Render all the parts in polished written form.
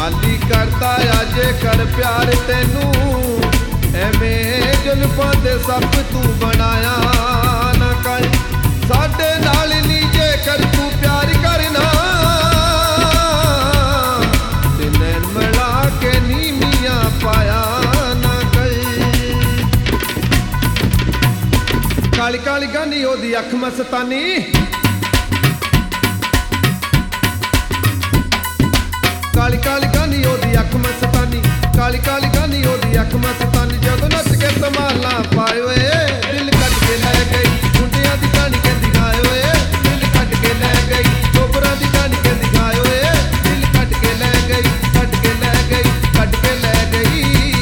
ਮਾਲੀ ਕਰਦਾ ਅਜੇ ਕਰ ਪਿਆਰ ਤੈਨੂੰ ਐਵੇਂ ਜ਼ੁਲਫਾਂ ਦੇ ਸੱਪ ਤੂੰ ਬਣਾਇਆ ਨਾ ਕਰ ਸਾਡੇ ਨਾਲ ਨੀ ਜੇਕਰ ਤੂੰ ਪਿਆਰ ਕਰਨਾ ਤੇ ਨੈਣ ਮਿਲਾ ਕੇ ਨੀ ਮੀਆਂ ਪਾਇਆ ਨਾ ਕਰ ਕਾਲੀ ਕਾਲੀ ਗਾਨੀ ਉਹਦੀ ਅੱਖ ਮਸਤਾਨੀ ਕਾਲੀ ਕਾਲੀ ਗਾਨੀ ਉਹਦੀ ਅੱਖ ਮਸਤਾਨੀ ਕਾਲੀ ਕਾਲੀ ਗਾਨੀ ਉਹਦੀ ਅੱਖ ਮਸਤਾਨੀ ਜਦੋਂ ਨੱਚ ਕੇ ਧਮਾਲਾਂ ਪਾਏ ਓਏ ਦਿਲ ਕੱਢ ਕੇ ਲੈ ਗਈ ਮੁੰਡਿਆਂ ਦੀ ਕਹਾਣੀ ਕਹਿੰਦੀ ਗਾਏ ਓਏ ਦਿਲ ਕੱਢ ਕੇ ਲੈ ਗਈ ਚੋਬਰਾਂ ਦੀ ਕਹਾਣੀ ਕਹਿੰਦੀ ਗਾਏ ਓਏ ਦਿਲ ਕੱਢ ਕੇ ਲੈ ਗਈ ਕੱਢ ਕੇ ਲੈ ਗਈ ਕੱਢ ਕੇ ਲੈ ਗਈ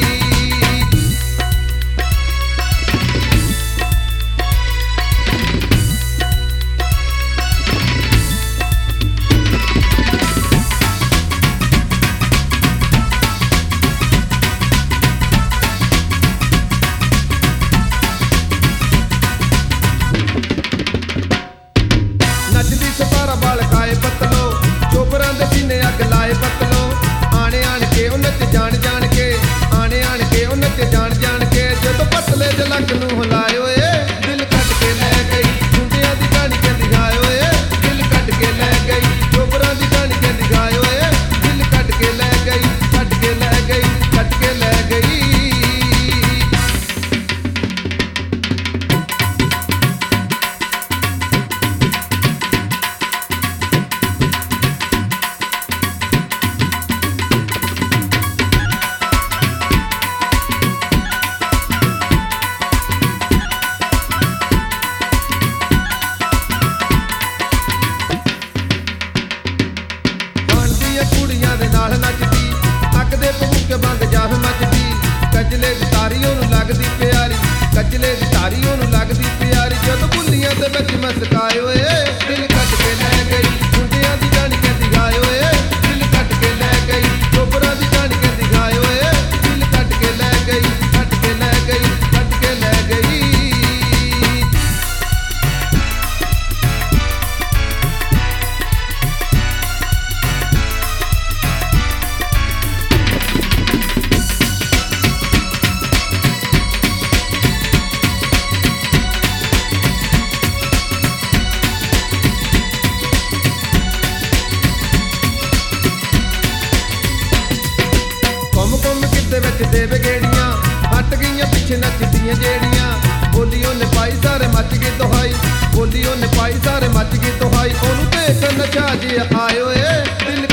ਨੱਚਦੀ ਸਤਾਰਾ ਬਾਲ ਖਾਏ ਪਤਲੋ ਚੋਬਰਾਂ ਦੇ ਸੀਨੇ ਅੱਗ ਲਾਏ ਪਤਲੋ ਆਣੇ ਆਣ ਕੇ ਉਹ ਨੱਚ ਜਾਣ ਜਾਣ ਕੇ ਆਣੇ ਆਣ ਕੇ ਉਹ ਨੱਚ ਜਾਣ ਜਾਣ ਕੇ ਜਦੋਂ ਪਤਲੇ ਦੇ ਲੱਕ ਨੂੰ ਹਿਲਾਏ ਓਏ ਦਿਲ ਕੱਢ ਕੇ ਲੈ ਗਈ ਮੁੰਡਿਆਂ ਦੀ ਕਹਾਣੀ ਕਹਿੰਦੀ ਗਾਏ ਓਏ ਦਿਲ ਕੱਢ ਕੇ ਲੈ ਗਈ ਚੋਬਰਾਂ ਦੀ ਕਹਾਣੀ ਕਹਿੰਦੀ ਗਾਏ ਓਏ ਦਿਲ ਕੱਢ ਕੇ ਲੈ ਗਈ ਕੱਢ ਕੇ ਲੈ ਗਈ ਕੱਢ ਕੇ ਲੈ ਗਈ ਕੁੜੀਆਂ ਦੇ ਨਾਲ ਨੱਚਦੀ ਅੱਗ ਦੇ ਭੂਕੇ ਬੰਦ ਜਾਵੇ ਮੱਚਦੀ ਕੱਜਲੇ ਦੀ ਤਾਰੀ ਉਹਨੂੰ ਲੱਗਦੀ ਪਿਆਰੀ ਕੱਜਲੇ ਦੀ ਤਾਰੀ ਉਹਨੂੰ ਲੱਗਦੀ ਪਿਆਰੀ ਜਦੋਂ ਬੁੱਲੀਆਂ ਦੇ ਵਿੱਚ ਮਸਕਾਏ ਓਏ ਦਿਲ ਕੱਢ ਕੇ ਲੈ ਗਈ ਮੁੰਡਿਆਂ ਦੀ ਕਹਾਣੀ ਕਹਿੰਦੀ ਗਾਏ ਓਏ ਦਿਲ ਕੱਢ ਕੇ ਲੈ ਗਈ ਚੋਬਰਾਂ ਦੀ ਕਹਾਣੀ ਕਹਿੰਦੀ ਗਾਏ ਓਏ ਦਿਲ ਕੱਢ ਕੇ ਲੈ ਗਈ ਕੱਢ ਕੇ ਲੈ ਗਈ ਕੱਢ ਕੇ ਲੈ ਗਈ ਘੁੰਮ ਘੁੰਮ ਕਿਤੇ ਵਿੱਚ ਦੇਵੇ ਗੇੜੀਆਂ ਹਟ ਗਈਆਂ ਪਿੱਛੇ ਨੱਚਦੀਆਂ ਜਿਹੜੀਆਂ ਬੋਲੀ ਉਹਨੇ ਪਾਈ ਸਾਰੇ ਮੱਚ ਗਈ ਦੁਹਾਈ ਬੋਲੀ ਉਹਨੇ ਪਾਈ ਸਾਰੇ ਮੱਚ ਗਈ ਦੁਹਾਈ ਉਹਨੂੰ ਦੇਖ ਨਚਾ ਜੇ ਆਏ ਓਏ ਦਿਲ